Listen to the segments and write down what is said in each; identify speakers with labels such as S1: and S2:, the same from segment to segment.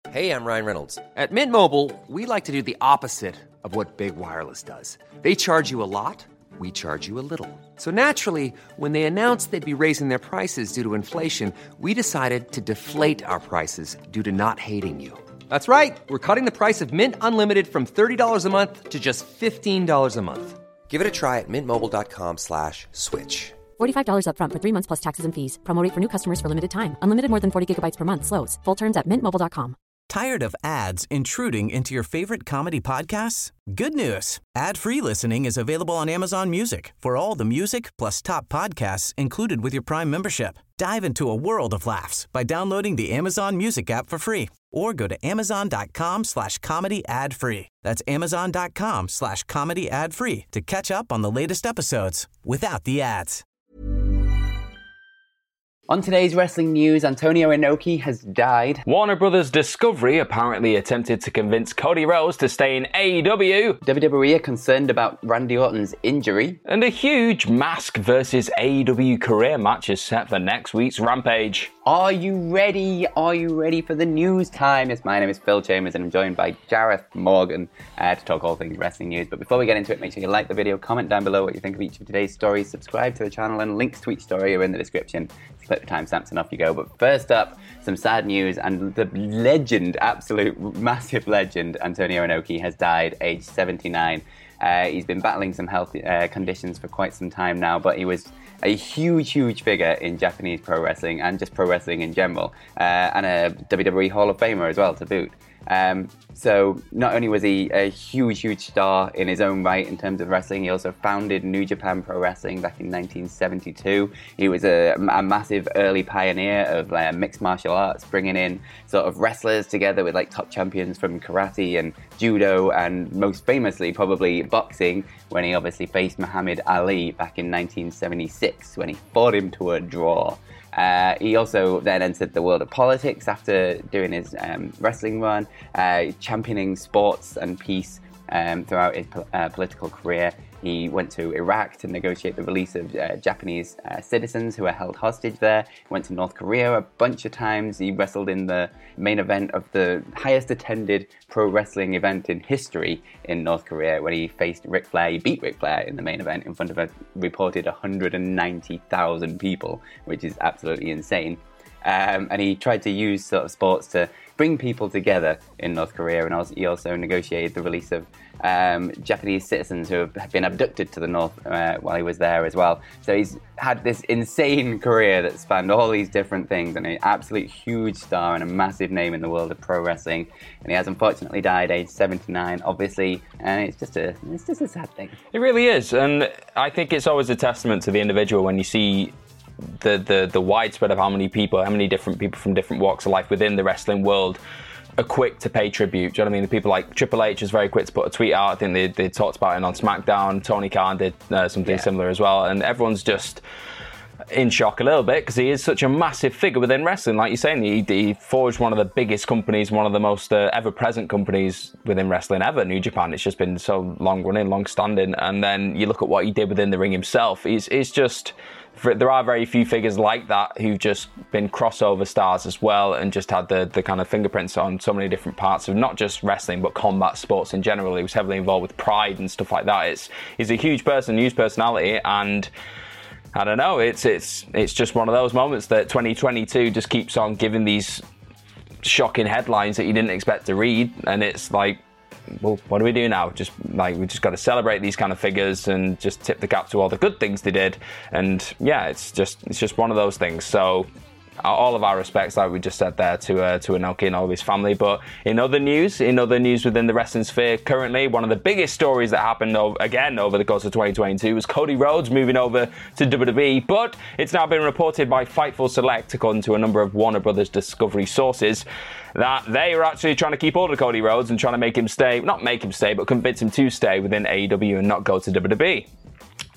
S1: Hey, I'm Ryan Reynolds.
S2: At Mint Mobile, we like to do the opposite of what Big Wireless does. They charge you a lot, we charge you a little. So naturally, when they announced they'd be raising their prices due to inflation, we decided to deflate our prices due to not hating you. That's right. We're cutting the price of Mint Unlimited from $30 a month to just $15 a month.
S1: Give it a try at mintmobile.com/switch.
S3: $45 up front for 3 months plus taxes and fees. Promo rate for new customers for limited time. Unlimited more than 40 gigabytes per month. Slows full terms at mintmobile.com.
S4: Tired of ads intruding into your favorite comedy podcasts? Good news. Ad-free listening is available on Amazon Music for all the music plus top podcasts included with your Prime membership. Dive into a world of laughs by downloading the Amazon Music app for free or go to amazon.com/comedy ad-free. That's amazon.com/comedy ad-free to catch up on the latest episodes without the ads.
S5: On today's wrestling news, Antonio Inoki has died.
S6: Warner Brothers Discovery apparently attempted to convince Cody Rhodes to stay in AEW.
S5: WWE are concerned about Randy Orton's injury.
S6: And a huge Mask versus AEW career match is set for next week's Rampage.
S5: Are you ready? Are you ready for the news time? Yes, my name is Phil Chambers and I'm joined by Gareth Morgan to talk all things wrestling news. But before we get into it, make sure you like the video, comment down below what you think of each of today's stories, subscribe to the channel, and links to each story are in the description. Click the timestamps and off you go. But first up, some sad news, and the legend, absolute massive legend, Antonio Inoki has died, aged 79. He's been battling some health conditions for quite some time now, but he was a huge figure in Japanese pro wrestling and just pro wrestling in general, and a WWE Hall of Famer as well to boot. So not only was he a huge star in his own right in terms of wrestling, he also founded New Japan Pro Wrestling back in 1972. He was a massive early pioneer of mixed martial arts, bringing in sort of wrestlers together with like top champions from karate and judo, and most famously probably boxing, when he obviously faced Muhammad Ali back in 1976 when he fought him to a draw. He also then entered the world of politics after doing his wrestling run, championing sports and peace throughout his political career. He went to Iraq to negotiate the release of Japanese citizens who were held hostage there. He went to North Korea a bunch of times. He wrestled in the main event of the highest attended pro wrestling event in history in North Korea when he faced Ric Flair. He beat Ric Flair in the main event in front of a reported 190,000 people, which is absolutely insane. And he tried to use sort of sports to bring people together in North Korea, and he also negotiated the release of Japanese citizens who have been abducted to the north while he was there as well. So he's had this insane career that spanned all these different things, and an absolute huge star and a massive name in the world of pro wrestling. And he has unfortunately died age 79, obviously, and it's just a sad thing.
S6: It really is, and I think it's always a testament to the individual when you see the widespread of how many different people from different walks of life within the wrestling world are quick to pay tribute. Do you know what I mean? The people like Triple H is very quick to put a tweet out. I think they talked about it on SmackDown. Tony Khan did something similar as well, and everyone's just in shock a little bit because he is such a massive figure within wrestling. Like you're saying, he forged one of the biggest companies, one of the most ever-present companies within wrestling ever, New Japan. It's just been so long-running, long-standing, and then you look at what he did within the ring himself. It's just... There are very few figures like that who've just been crossover stars as well and just had the kind of fingerprints on so many different parts of not just wrestling but combat sports in general. He was heavily involved with Pride and stuff like that. He's a huge person, huge personality, and I don't know, it's just one of those moments that 2022 just keeps on giving these shocking headlines that you didn't expect to read, and it's like, well, what do we do now? We just got to celebrate these kind of figures and just tip the cap to all the good things they did. And yeah, it's just one of those things. So all of our respects, like we just said there, to Inoki and all of his family. But in other news within the wrestling sphere currently, one of the biggest stories that happened over the course of 2022 was Cody Rhodes moving over to WWE. But it's now been reported by Fightful Select, according to a number of Warner Brothers Discovery sources, that they were actually trying to keep hold of Cody Rhodes and trying to make him stay, not make him stay, but convince him to stay within AEW and not go to WWE.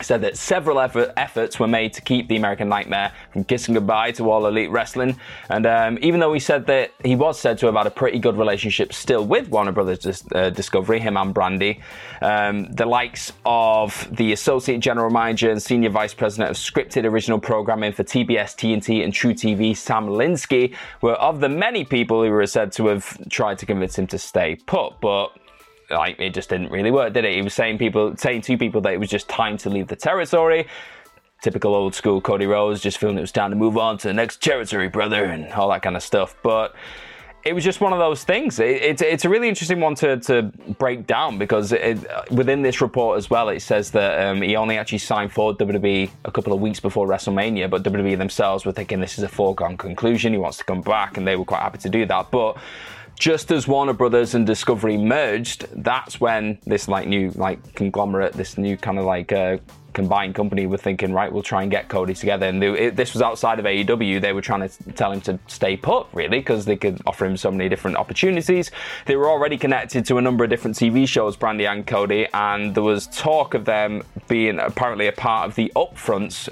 S6: said that several efforts were made to keep the American Nightmare from kissing goodbye to All Elite Wrestling. And even though he said that he was said to have had a pretty good relationship still with Warner Brothers Discovery, him and Brandy, the likes of the Associate General Manager and Senior Vice President of Scripted Original Programming for TBS, TNT and True TV, Sam Linsky, were of the many people who were said to have tried to convince him to stay put. But it just didn't really work, did it? He was saying to people that it was just time to leave the territory. Typical old school Cody Rhodes, just feeling it was time to move on to the next territory, brother, and all that kind of stuff. But it was just one of those things. It's a really interesting one to break down, because within this report as well, it says that he only actually signed for WWE a couple of weeks before WrestleMania, but WWE themselves were thinking this is a foregone conclusion. He wants to come back, and they were quite happy to do that. But just as Warner Brothers and Discovery merged, that's when this new conglomerate, this new kind of combined company were thinking, right, we'll try and get Cody together. And this was outside of AEW. They were trying to tell him to stay put, really, because they could offer him so many different opportunities. They were already connected to a number of different TV shows, Brandy and Cody, and there was talk of them being apparently a part of the upfronts,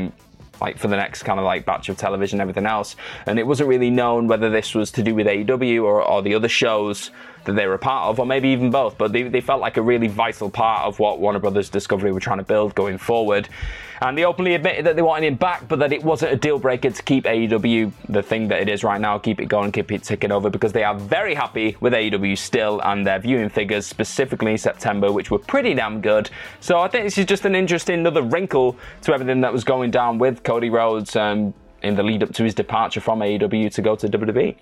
S6: for the next kind of batch of television and everything else. And it wasn't really known whether this was to do with AEW or the other shows that they were a part of, or maybe even both. But they felt like a really vital part of what Warner Brothers Discovery were trying to build going forward. And they openly admitted that they wanted him back, but that it wasn't a deal breaker to keep AEW the thing that it is right now, keep it going, keep it ticking over, because they are very happy with AEW still, and their viewing figures, specifically in September, which were pretty damn good. So I think this is just an interesting another wrinkle to everything that was going down with Cody Rhodes in the lead up to his departure from AEW to go to WWE.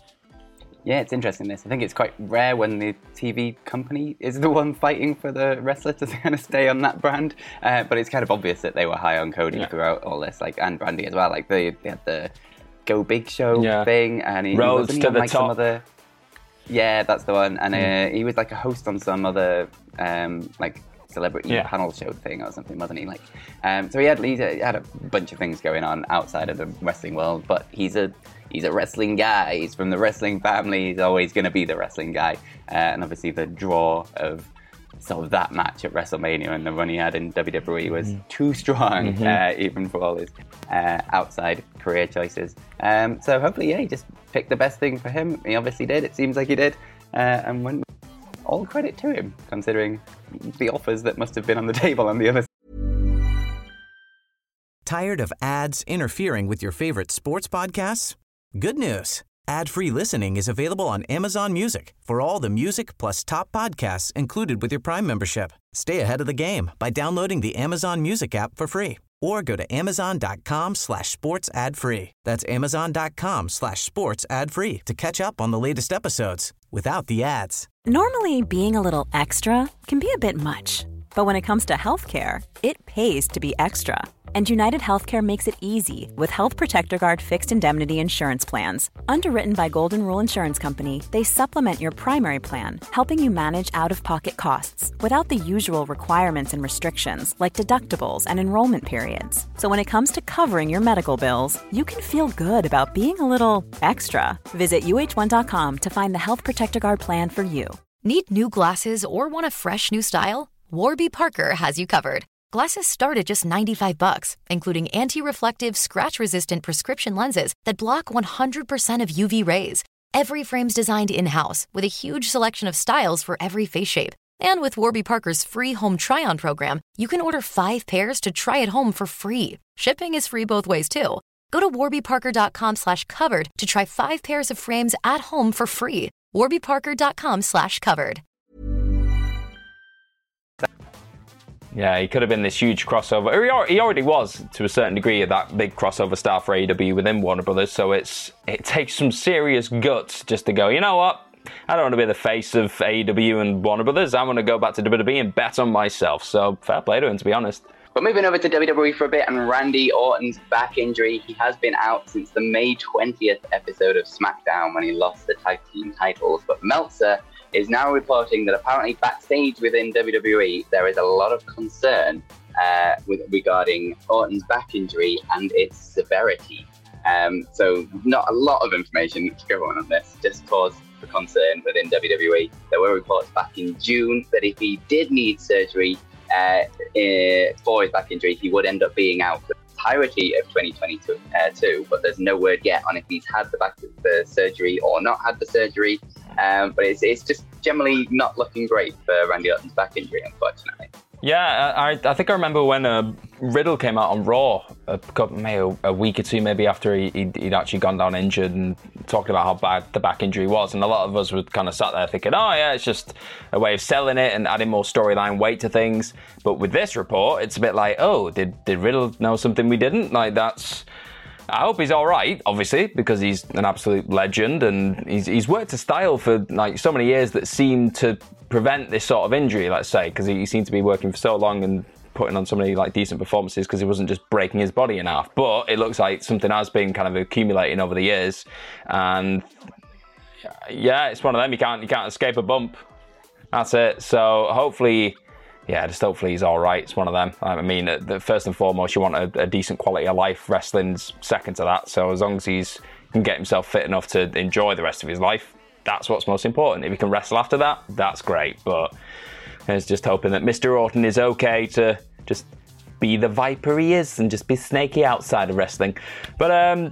S5: Yeah, it's interesting this. I think it's quite rare when the TV company is the one fighting for the wrestler to kind of stay on that brand. But it's kind of obvious that they were high on Cody throughout all this, and Brandy as well. They had the Go Big Show thing, and he
S6: Rhodes
S5: wasn't
S6: to
S5: on
S6: the top.
S5: some other. Yeah, that's the one. And he was a host on some other celebrity panel show thing or something, wasn't he? So he had a bunch of things going on outside of the wrestling world, but he's a wrestling guy. He's from the wrestling family. He's always going to be the wrestling guy. And obviously the draw of sort of that match at WrestleMania and the run he had in WWE was too strong, even for all his outside career choices. So hopefully, he just picked the best thing for him. He obviously did. It seems like he did. And went all credit to him, considering the offers that must have been on the table on the other side.
S4: Tired of ads interfering with your favorite sports podcasts? Good news. Ad-free listening is available on Amazon Music for all the music plus top podcasts included with your Prime membership. Stay ahead of the game by downloading the Amazon Music app for free, or go to amazon.com/sports ad free. That's amazon.com/sports ad free to catch up on the latest episodes without the ads.
S3: Normally, being a little extra can be a bit much, but when it comes to healthcare, it pays to be extra. And United Healthcare makes it easy with Health Protector Guard fixed indemnity insurance plans. Underwritten by Golden Rule Insurance Company, they supplement your primary plan, helping you manage out-of-pocket costs without the usual requirements and restrictions like deductibles and enrollment periods. So when it comes to covering your medical bills, you can feel good about being a little extra. Visit uh1.com to find the Health Protector Guard plan for you.
S1: Need new glasses or want a fresh new style? Warby Parker has you covered. Glasses start at just $95, including anti-reflective, scratch-resistant prescription lenses that block 100% of UV rays. Every frame's designed in-house with a huge selection of styles for every face shape. And with Warby Parker's free home try-on program, you can order 5 pairs to try at home for free. Shipping is free both ways, too. Go to warbyparker.com/covered to try 5 pairs of frames at home for free. warbyparker.com/covered.
S6: Yeah, he could have been this huge crossover. He already was, to a certain degree, that big crossover star for AEW within Warner Brothers. So it takes some serious guts just to go, you know what? I don't want to be the face of AEW and Warner Brothers. I'm going to go back to WWE and bet on myself. So fair play to him, to be honest.
S5: But moving over to WWE for a bit, and Randy Orton's back injury. He has been out since the May 20th episode of SmackDown when he lost the tag team titles. But Meltzer is now reporting that apparently backstage within WWE, there is a lot of concern regarding Orton's back injury and its severity. So not a lot of information to go on this, just cause for concern within WWE. There were reports back in June that if he did need surgery, for his back injury, he would end up being out for the entirety of 2022, but there's no word yet on if he's had the surgery or not had the surgery. But it's just generally not looking great for Randy Orton's back injury, unfortunately.
S6: Yeah, I think I remember when Riddle came out on Raw a week or two maybe after he'd actually gone down injured and talking about how bad the back injury was, and a lot of us were kind of sat there thinking, oh yeah, it's just a way of selling it and adding more storyline weight to things. But with this report, it's a bit like, oh, did Riddle know something we didn't? Like, I hope he's all right, obviously, because he's an absolute legend and he's worked a style for like so many years that seemed to prevent this sort of injury, let's say, because he seemed to be working for so long and putting on so many like decent performances because he wasn't just breaking his body in half. But it looks like something has been kind of accumulating over the years, and yeah, it's one of them. You can't escape a bump. That's it. So hopefully he's all right. It's one of them. I mean, first and foremost, you want a decent quality of life. Wrestling's second to that. So as long as he can get himself fit enough to enjoy the rest of his life, that's what's most important. If he can wrestle after that, that's great. But it's just hoping that Mr. Orton is okay to just be the Viper he is and just be snaky outside of wrestling. But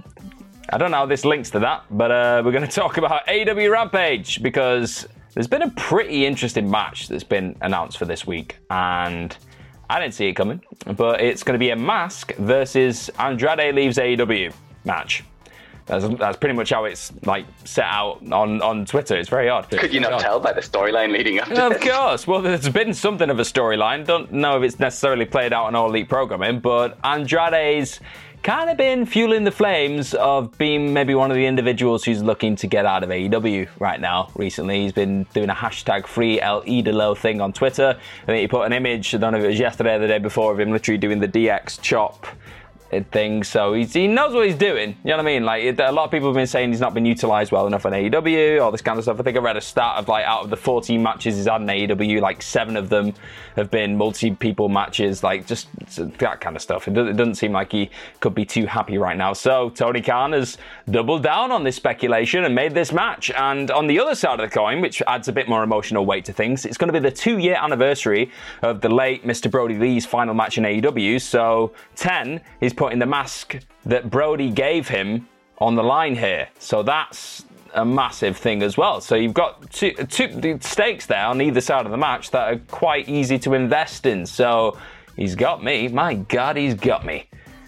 S6: I don't know how this links to that, but we're going to talk about AEW Rampage because there's been a pretty interesting match that's been announced for this week, and I didn't see it coming, but it's going to be a Mask versus Andrade leaves AEW match. That's pretty much how it's like set out on Twitter. It's very odd.
S5: Could you not tell by the storyline leading up to this?
S6: Of course. Well, there's been something of a storyline. Don't know if it's necessarily played out in All Elite programming, but Andrade's kind of been fueling the flames of being maybe one of the individuals who's looking to get out of AEW right now. Recently, he's been doing a hashtag free El Idolo thing on Twitter. I think he put an image, I don't know if it was yesterday or the day before, of him literally doing the DX chop thing. So he knows what he's doing. You know what I mean? Like, a lot of people have been saying he's not been utilised well enough on AEW, all this kind of stuff. I think I read a stat of like out of the 14 matches he's had in AEW, like 7 of them have been multi-people matches, like just that kind of stuff. It doesn't seem like he could be too happy right now. So Tony Khan has doubled down on this speculation and made this match. And on the other side of the coin, which adds a bit more emotional weight to things, it's going to be the 2-year anniversary of the late Mr. Brody Lee's final match in AEW. So 10 is putting the mask that Brody gave him on the line here. So that's a massive thing as well. So you've got two stakes there on either side of the match that are quite easy to invest in. So he's got me. My God, he's got me.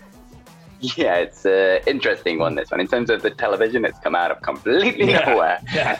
S5: Yeah, it's an interesting one, this one. In terms of the television, it's come out of completely nowhere.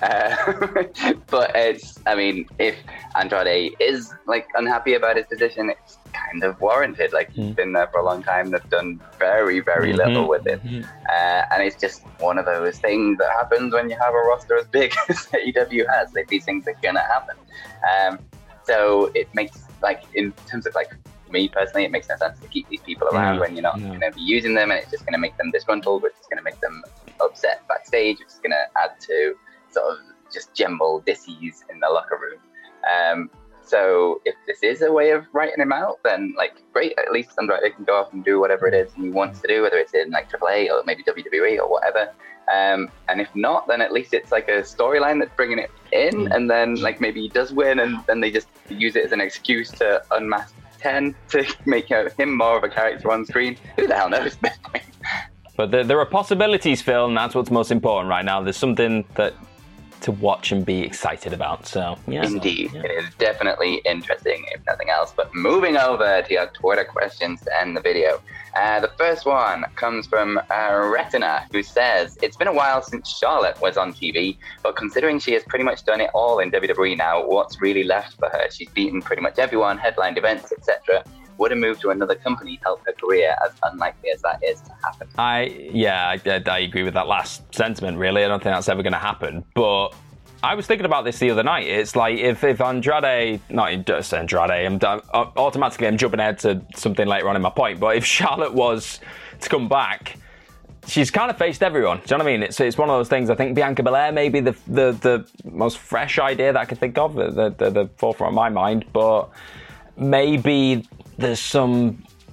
S5: But if Andrade is like unhappy about his position, it's kind of warranted. Like, he's been there for a long time. They've done very, very little with it. And it's just one of those things that happens when you have a roster as big as AEW has. Like, these things are going to happen. So it makes, like, in terms of, like, me personally, it makes no sense to keep these people around when you're not going to be using them, and it's just going to make them disgruntled, which is going to make them upset backstage, which is going to add to sort of just general dis-ease in the locker room. So if this is a way of writing him out, then like great, at least Andrade can go off and do whatever it is he wants to do, whether it's in like AAA or maybe WWE or whatever. And if not, then at least it's like a storyline that's bringing it in, and then like maybe he does win, and then they just use it as an excuse to unmask 10 to make him more of a character on screen. Who the hell knows?
S6: But there are possibilities, Phil, and that's what's most important right now. There's something to watch and be excited about. So, yeah.
S5: Indeed. Yeah. It is definitely interesting, if nothing else. But moving over to your Twitter questions to end the video. The first one comes from Retina, who says, it's been a while since Charlotte was on TV, but considering she has pretty much done it all in WWE now, what's really left for her? She's beaten pretty much everyone, headlined events, etc. Would a move to another company help her career, as unlikely as that is to happen? I
S6: agree with that last sentiment, really. I don't think that's ever going to happen. But I was thinking about this the other night. It's like if Andrade, not just Andrade, automatically I'm jumping ahead to something later on in my point, but if Charlotte was to come back, she's kind of faced everyone. Do you know what I mean? It's one of those things. I think Bianca Belair may be the most fresh idea that I could think of, the forefront of my mind, but maybe there's some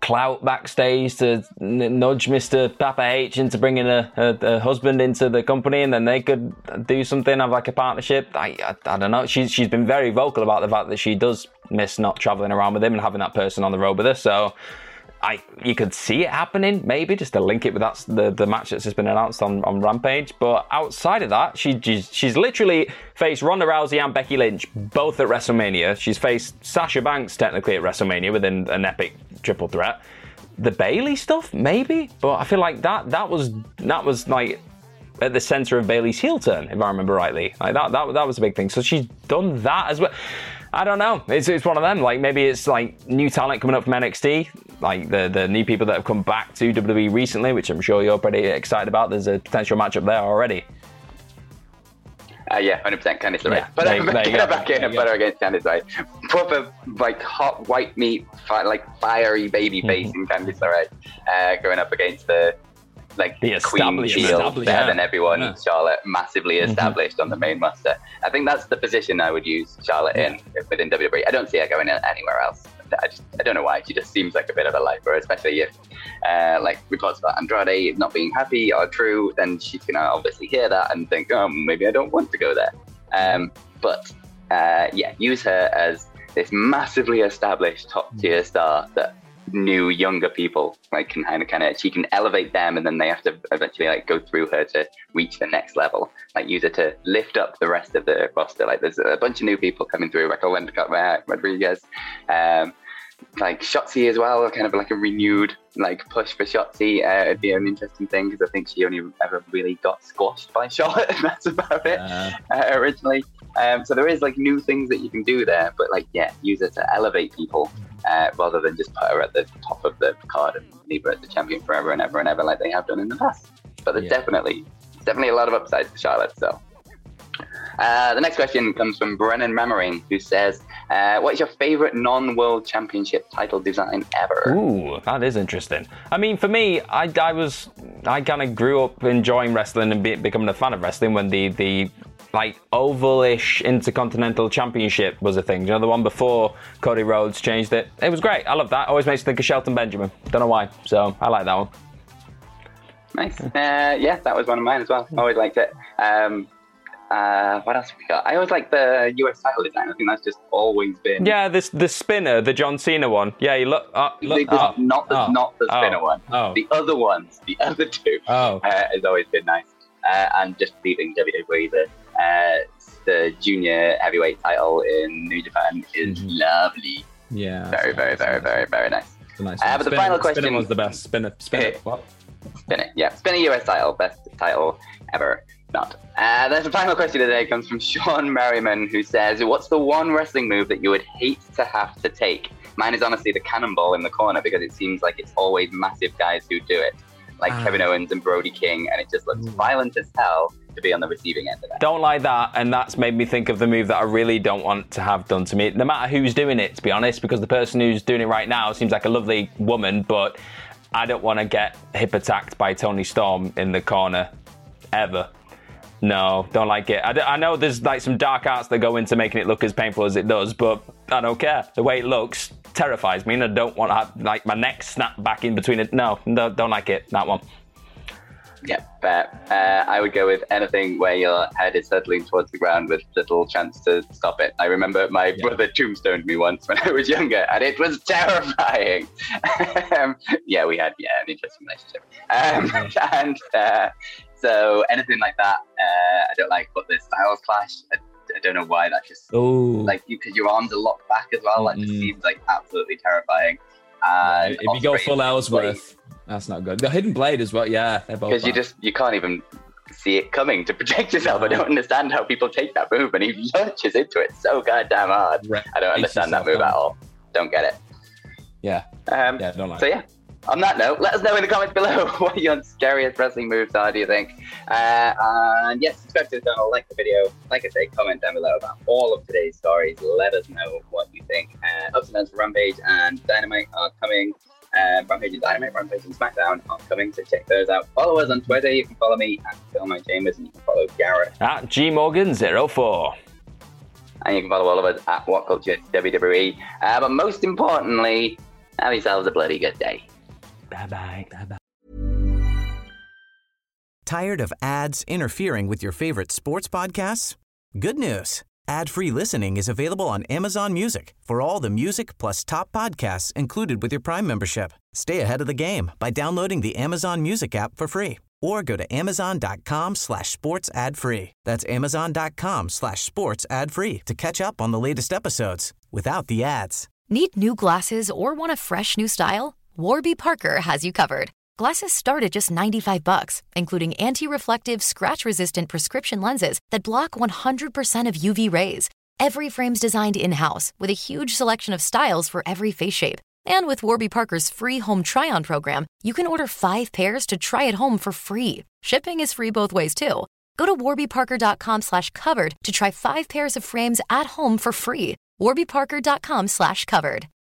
S6: clout backstage to nudge Mr. Papa H into bringing a husband into the company, and then they could do something, have like a partnership. I don't know. She's been very vocal about the fact that she does miss not traveling around with him and having that person on the road with her. So you could see it happening, maybe, just to link it with the match that's just been announced on Rampage. But outside of that, she's literally faced Ronda Rousey and Becky Lynch, both at WrestleMania. She's faced Sasha Banks, technically, at WrestleMania within an epic triple threat. The Bayley stuff, maybe? But I feel like that was like at the center of Bayley's heel turn, if I remember rightly. Like that was a big thing. So she's done that as well. I don't know. It's one of them. Like, maybe it's like new talent coming up from NXT, like the new people that have come back to WWE recently, which I'm sure you're pretty excited about. There's a potential matchup there already.
S5: Yeah, 100% Candice LeRae.
S6: Yeah,
S5: But
S6: there you go.
S5: back in and put her against Candice LeRae. Proper, like, hot white meat, like fiery baby face in Candice LeRae, going up against the Queen Shield, better than everyone. Yeah. Charlotte, massively established on the main roster. I think that's the position I would use Charlotte in within WWE. I don't see her going anywhere else. I don't know why. She just seems like a bit of a lifer, especially if, like reports about Andrade not being happy are true, then she's going to obviously hear that and think, oh, maybe I don't want to go there. But use her as this massively established top-tier star that new younger people can kind of she can elevate them, and then they have to eventually go through her to reach the next level. Use her to lift up the rest of the roster. There's a bunch of new people coming through, Raquel Rodriguez, Shotzi as well, kind of like a renewed push for Shotzi. It'd be an interesting thing because I think she only ever really got squashed by Charlotte, and that's about it originally. So there is new things that you can do there, but use her to elevate people rather than just put her at the top of the card and leave her as the champion forever and ever and ever like they have done in the past. But there's definitely a lot of upside for Charlotte. So the next question comes from Brennan Mammering, who says, what is your favorite non-world championship title design ever?
S6: Ooh, that is interesting. I mean, for me, I kind of grew up enjoying wrestling and becoming a fan of wrestling when the ovalish Intercontinental Championship was a thing. You know, the one before Cody Rhodes changed it. It was great. I love that. Always makes me think of Shelton Benjamin. Don't know why. So I like that one.
S5: Nice. That was one of mine as well. Always liked it. What else have we got? I always like the US title design. I think that's just always been. Yeah,
S6: the spinner, the John Cena one. Yeah, you look. Not
S5: the spinner one.
S6: Oh.
S5: The other ones, the other two.
S6: Oh.
S5: Has always been nice. And just leaving WWE, the junior heavyweight title in New Japan is lovely.
S6: Yeah.
S5: Very, very, very, very, very nice.
S6: Nice
S5: but the final question.
S6: Spinner was the best. Spinner. What?
S5: Spinner. Yeah. Spinner US title, best title ever. Not. There's the final question today comes from Sean Merriman, who says, what's the one wrestling move that you would hate to have to take? Mine is honestly the cannonball in the corner, because it seems like it's always massive guys who do it, like Kevin Owens and Brody King, and it just looks violent as hell to be on the receiving end of that.
S6: Don't like that, and that's made me think of the move that I really don't want to have done to me, no matter who's doing it, to be honest, because the person who's doing it right now seems like a lovely woman, but I don't want to get hip attacked by Toni Storm in the corner, ever. No, don't like it. I know there's some dark arts that go into making it look as painful as it does, but I don't care. The way it looks terrifies me, and I don't want to have my neck snap back in between it. No, don't like it. That one.
S5: Yeah, but I would go with anything where your head is hurtling towards the ground with little chance to stop it. I remember my brother tombstoned me once when I was younger, and it was terrifying. We had an interesting relationship. So anything like that, I don't like. But the Styles Clash, I don't know why. That just because your arms are locked back as well. That just seems absolutely terrifying.
S6: If you go full Ellsworth. That's not good. The Hidden Blade as well, yeah.
S5: Because you can't even see it coming to protect yourself. I don't understand how people take that move, and he lurches into it so goddamn hard. I don't understand that move at all. Don't get it.
S6: Yeah. Don't like it.
S5: So on that note, let us know in the comments below what your scariest wrestling moves are, do you think? And yes, subscribe to the channel, like the video. Like I say, comment down below about all of today's stories. Let us know what you think. Ups and downs for Rampage and Dynamite are coming. Rampage and Dynamite, Rampage and SmackDown are coming, to check those out. Follow us on Twitter. You can follow me at PhilMyChambers, and you can follow Gareth
S6: at GMorgan04.
S5: And you can follow all of us at WhatCulture WWE. But most importantly, Have yourselves a bloody good day.
S6: Bye-bye. Bye-bye.
S4: Tired of ads interfering with your favorite sports podcasts? Good news. Ad-free listening is available on Amazon Music for all the music plus top podcasts included with your Prime membership. Stay ahead of the game by downloading the Amazon Music app for free or go to amazon.com/sports ad free. That's amazon.com/sports ad free to catch up on the latest episodes without the ads.
S1: Need new glasses or want a fresh new style? Warby Parker has you covered. Glasses start at just $95, including anti-reflective, scratch-resistant prescription lenses that block 100% of UV rays. Every frame's designed in-house with a huge selection of styles for every face shape. And with Warby Parker's free home try-on program, you can order 5 pairs to try at home for free. Shipping is free both ways, too. Go to warbyparker.com/covered to try 5 pairs of frames at home for free. warbyparker.com/covered.